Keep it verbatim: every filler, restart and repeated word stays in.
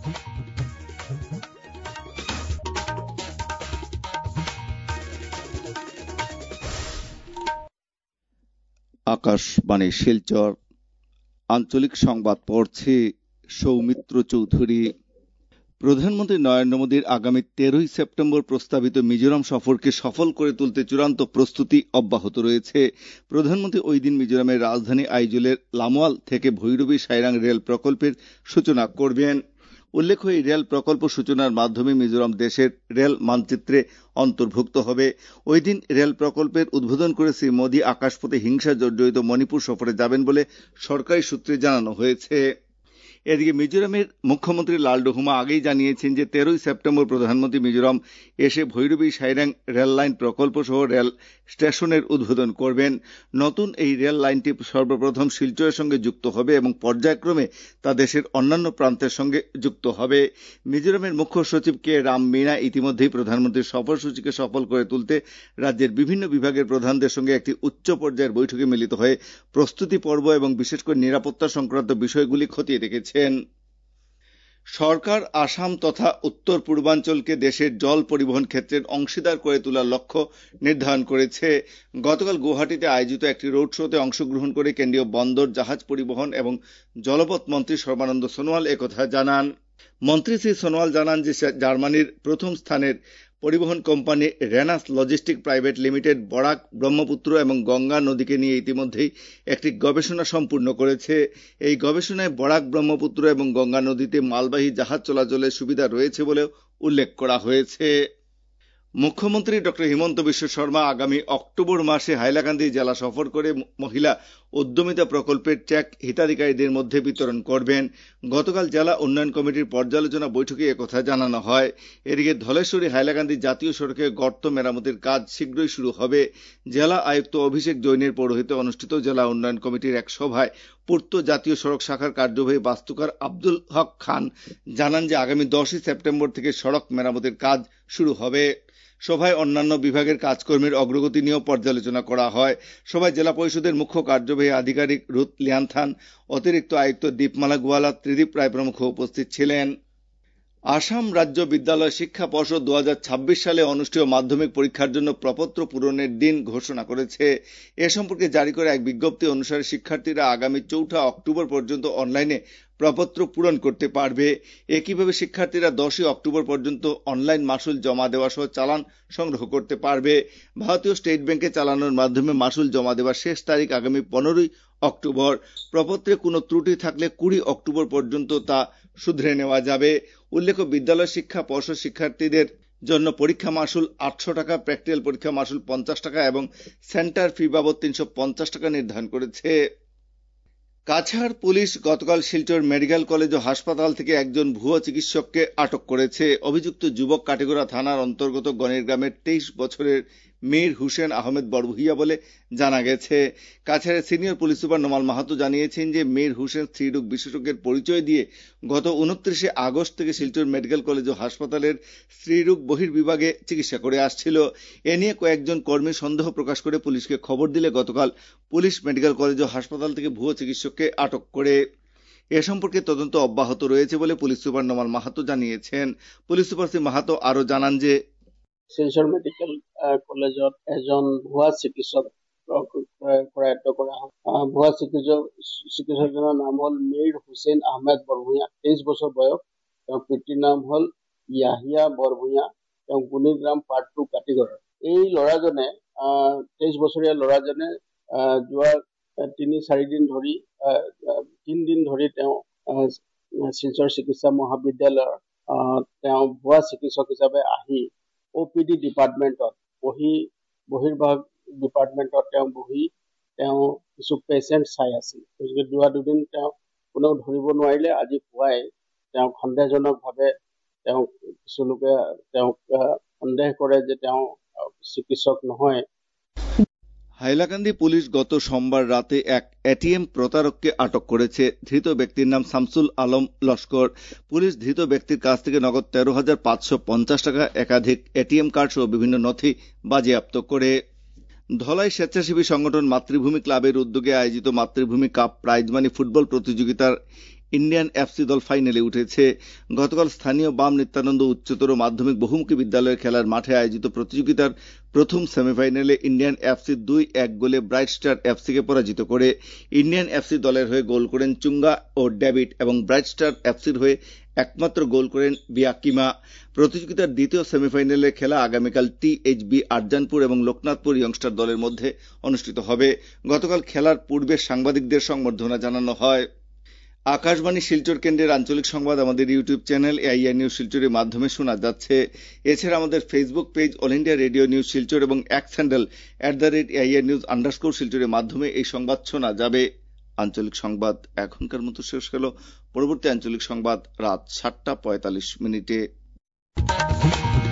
আকাশবাণী শিলচর আঞ্চলিক সংবাদ পড়ছি সৌমিত্র চৌধুরী। প্রধানমন্ত্রী নরেন্দ্র মোদীর আগামী তেরোই সেপ্টেম্বর প্রস্তাবিত মিজোরাম সফরকে সফল করে তুলতে চূড়ান্ত প্রস্তুতি অব্যাহত রয়েছে। প্রধানমন্ত্রী ওই দিন মিজোরামের রাজধানী আইজলের লামোয়াল থেকে ভৈরবী সাইরাং রেল প্রকল্পের সূচনা করবেন। উল্লেখ্য, এই রেল প্রকল্প সূচনার মাধ্যমে মিজোরাম দেশের রেল মানচিত্রে অন্তর্ভুক্ত হবে। ওই দিন রেল প্রকল্পের উদ্বোধন করে শ্রী মোদী আকাশপথে হিংসা জর্জরিত মণিপুর সফরে যাবেন বলে সরকারি সূত্রে জানানো হয়েছে। এদিকে মিজোরামের মুখ্যমন্ত্রী লালডুহুমা আগেই জানিয়েছেন যে তেরোই সেপ্টেম্বর প্রধানমন্ত্রী মিজোরাম এসে ভৈরবী সাইরাং রেল লাইন প্রকল্প সহ রেল স্টেশনের উদ্বোধন করবেন। নতুন এই রেল লাইনটি সর্বপ্রথম শিলচরের সঙ্গে যুক্ত হবে এবং পর্যায়ক্রমে তা দেশের অন্যান্য প্রান্তের সঙ্গে যুক্ত হবে। মিজোরামের মুখ্য সচিব কে রাম মিনা ইতিমধ্যেই প্রধানমন্ত্রীর সফরসূচিকে সফল করে তুলতে রাজ্যের বিভিন্ন বিভাগের প্রধানদের সঙ্গে একটি উচ্চ পর্যায়ের বৈঠকে মিলিত হয়ে প্রস্তুতি পর্ব এবং বিশেষ করে নিরাপত্তা সংক্রান্ত বিষয়গুলি খতিয়ে দেখেছেন। সরকার আসাম তথা উত্তর পূর্বাঞ্চলকে দেশের জল পরিবহন ক্ষেত্রের অংশীদার করে তোলার লক্ষ্য নির্ধারণ করেছে। গতকাল গুয়াহাটিতে আয়োজিত একটি রোড শোতে অংশগ্রহণ করে কেন্দ্রীয় বন্দর, জাহাজ পরিবহন এবং জলপথ মন্ত্রী সর্বানন্দ সোনোয়াল একথা জানান। মন্ত্রী শ্রী সোনোয়াল জানান যে জার্মানির প্রথম স্থানের পরিবহন company Rhenus logistic private limited Barak, Brahmaputra এবং গঙ্গা নদীকে নিয়ে ইতিমধ্যেই একটি গবেষণা সম্পূর্ণ করেছে। এই গবেষণায় বরাক, ব্রহ্মপুত্র এবং গঙ্গা নদীতে মালবাহী জাহাজ চলাচলের সুবিধা রয়েছে বলেও উল্লেখ করা হয়েছে। মুখ্যমন্ত্রী ডক্টর হিমন্ত বিশ্ব শর্মা আগামী অক্টোবর মাসে হাইলাকান্দি জেলা সফর করে মহিলা উদ্যমিতা প্রকল্পের চেক হিতাধিকারীদের মধ্যে বিতরণ করবেন। গতকাল জেলা উন্নয়ন কমিটির পর্যালোচনা বৈঠকে একথা জানানো হয়। এদিকে ধলেশ্বরী হাইলাকান্দি জাতীয় সড়কে গর্ত মেরামতির কাজ শীঘ্রই শুরু হবে। জেলা আয়ুক্ত অভিষেক জৈনের পৌরোহিত্যে অনুষ্ঠিত জেলা উন্নয়ন কমিটির এক সভায় পূর্ত জাতীয় সড়ক শাখার কার্যবাহী বাস্তুকার আব্দুল হক খান জানান যে আগামী দশই সেপ্টেম্বর থেকে সড়ক মেরামতির কাজ শুরু হবে। সভায় অন্যান্য বিভাগের কাজকর্মের অগ্রগতি নিয়েও পর্যালোচনা করা হয়। সভায় জেলা পরিষদের মুখ্য কার্যবাহী আধিকারিক রুথ লিয়ানথান, অতিরিক্ত আয়ুক্ত দীপমালা গোয়ালা, ত্রিদীপ রায় প্রমুখ উপস্থিত ছিলেন। আসাম রাজ্য বিদ্যালয় শিক্ষা পর্ষদ দু হাজার ছাব্বিশ সালে অনুষ্ঠেয় মাধ্যমিক পরীক্ষার জন্য প্রপত্র পূরণের দিন ঘোষণা করেছে। এ সম্পর্কে জারি করা এক বিজ্ঞপ্তি অনুসারে শিক্ষার্থীরা আগামী চৌঠা অক্টোবর পর্যন্ত অনলাইনে প্রপত্র পূরণ করতে পারবে। একইভাবে শিক্ষার্থীরা দশই অক্টোবর পর্যন্ত অনলাইন মাসুল জমা দেওয়া সহ চালান সংগ্রহ করতে পারবে। ভারতীয় স্টেট ব্যাংকে চালানোর মাধ্যমে মাসুল জমা দেওয়ার শেষ তারিখ আগামী পনেরোই অক্টোবর। প্রপত্রে কোনো ত্রুটি থাকলে কুড়ি অক্টোবর পর্যন্ত তা শুধরে নেওয়া যাবে। উল্লেখ্য, বিদ্যালয় শিক্ষা পর্ষদ শিক্ষার্থীদের জন্য পরীক্ষা মাসুল আটশো টাকা, প্র্যাকটিক্যাল পরীক্ষা মাসুল পঞ্চাশ টাকা এবং সেন্টার ফি বাবদ তিনশো পঞ্চাশ টাকা নির্ধারণ করেছে। কাছাড় পুলিশ গতকাল শিলচর মেডিকেল কলেজ ও হাসপাতাল থেকে একজন ভুয়ো চিকিৎসককে আটক করেছে। অভিযুক্ত যুবক কাটিগড়া থানার অন্তর্গত গণের গ্রামের তেইশ বছরের মীর হুসেন আহমেদ বড়ভুইয়া বলে জানা গেছে। কাছাড়ের senior police super Numal Mahato জানিয়েছেন যে মীর হুসেন স্ত্রীরোগ বিশেষজ্ঞের পরিচয় দিয়ে গত উনত্রিশে আগস্ট থেকে শিলচর মেডিকেল কলেজ ও হাসপাতালের স্ত্রীরোগ বহির্বিভাগে চিকিৎসা করে আসছিল। এ নিয়ে কয়েকজন কর্মী সন্দেহ প্রকাশ করে পুলিশকে খবর দিলে গতকাল পুলিশ মেডিকেল কলেজ ও হাসপাতাল থেকে ভুয়ো চিকিৎসককে আটক করে। এ সম্পর্কে তদন্ত অব্যাহত রয়েছে বলে পুলিশ সুপার নোমাল মাহাতো জানিয়েছেন। পুলিশ সুপার শ্রী মাহাতো আরো জানান যে শিলচৰ মেডিকেল কলেজত এজন ভুৱা চিকিৎসক প্ৰয়াত কৰা হয়। ভুৱা চিকিৎসক চিকিৎসকজনৰ নাম হ'ল মীৰ হুছেইন আহমেদ বৰভূঞা, তেইছ বছৰ বয়স। তেওঁৰ পিতৃৰ নাম হ'ল ইয়াহিয়া বৰভূঞা, তেওঁ গুণীগ্ৰাম পাৰ্ট টু কাটিগড়ৰ। এই ল'ৰাজনে তেইছ বছৰীয়া ল'ৰাজনে যোৱা তিনি চাৰিদিন ধৰি তিনিদিন ধৰি তেওঁ শিলচৰ চিকিৎসা মহাবিদ্যালয়ৰ তেওঁ ভুৱা চিকিৎসক হিচাপে আহি অ' পি ডি ডিপাৰ্টমেণ্টত বহি বহিৰ্ভাগ ডিপাৰ্টমেণ্টত তেওঁ বহি তেওঁ কিছু পেচেণ্ট চাই আছিল। গতিকে যোৱা দুদিন তেওঁ কোনেও ধৰিব নোৱাৰিলে। আজি পুৱাই তেওঁক সন্দেহজনকভাৱে তেওঁ কিছু লোকে তেওঁক সন্দেহ কৰে যে তেওঁ চিকিৎসক নহয়। হাইলাকান্দি পুলিশ গত সোমবার রাতে এক এটিএম প্রতারককে আটক করেছে। ধৃত ব্যক্তির নাম শামসুল আলম লস্কর। পুলিশ ধৃত ব্যক্তির কাছ থেকে নগদ তেরো হাজার পাঁচশো পঞ্চাশ টাকা, একাধিক এটিএম কার্ড সহ বিভিন্ন নথি বাজেয়াপ্ত করে। ধলাই স্বেচ্ছাসেবী সংগঠন মাতৃভূমি ক্লাবের উদ্যোগে আয়োজিত Matribhumi cup prize money football প্রতিযোগিতার ইন্ডিয়ান এফসি দল ফাইনালে উঠেছে। গতকাল স্থানীয় বাম নিত্যানন্দ উচ্চতর মাধ্যমিক বহুমুখী বিদ্যালয়ের খেলার মাঠে আয়োজিত প্রতিযোগিতার প্রথম সেমিফাইনালে ইন্ডিয়ান এফসি দুই এক গোলে ব্রাইট স্টার এফসিকে পরাজিত করে। ইন্ডিয়ান এফসি দলের হয়ে গোল করেন চুঙ্গা ও ডেভিড এবং ব্রাইট স্টার এফসির হয়ে একমাত্র গোল করেন বিয়াকিমা। প্রতিযোগিতার দ্বিতীয় সেমিফাইনালের খেলা আগামীকাল টিএইচবি আরজানপুর এবং লোকনাথপুর ইয়ংস্টার দলের মধ্যে অনুষ্ঠিত হবে। গতকাল খেলার পূর্বে সাংবাদিকদের সংবর্ধনা জানানো হয়। আকাশবাণী শিলচর কেন্দ্রের আঞ্চলিক সংবাদ আমাদের ইউটিউব চ্যানেল এআইআর নিউজ শিলচরের মাধ্যমে শোনা যাচ্ছে। এছাড়া আমাদের Facebook page all India radio news Silchar এবং X handle at the rate AIR news underscore শিলচরের মাধ্যমে এই সংবাদ শোনা যাবে। আঞ্চলিক সংবাদ এখনকার মতো শেষ হলো। পরবর্তী আঞ্চলিক সংবাদ রাত সাতটা পঁয়তাল্লিশ মিনিটে।